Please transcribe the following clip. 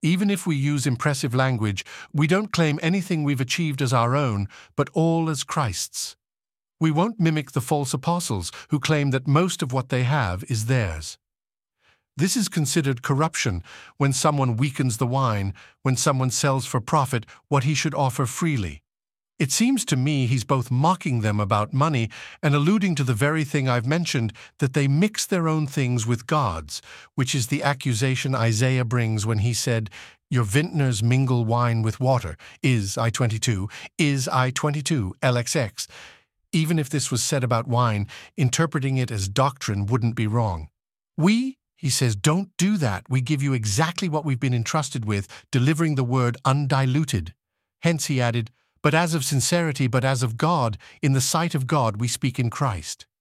Even if we use impressive language, we don't claim anything we've achieved as our own, but all as Christ's. We won't mimic the false apostles who claim that most of what they have is theirs. This is considered corruption when someone weakens the wine, when someone sells for profit what he should offer freely. It seems to me he's both mocking them about money and alluding to the very thing I've mentioned, that they mix their own things with God's, which is the accusation Isaiah brings when he said, "Your vintners mingle wine with water," is I 22 LXX. Even if this was said about wine, interpreting it as doctrine wouldn't be wrong. He says, don't do that. We give you exactly what we've been entrusted with, delivering the word undiluted. Hence he added, but as of sincerity, but as of God, in the sight of God we speak in Christ.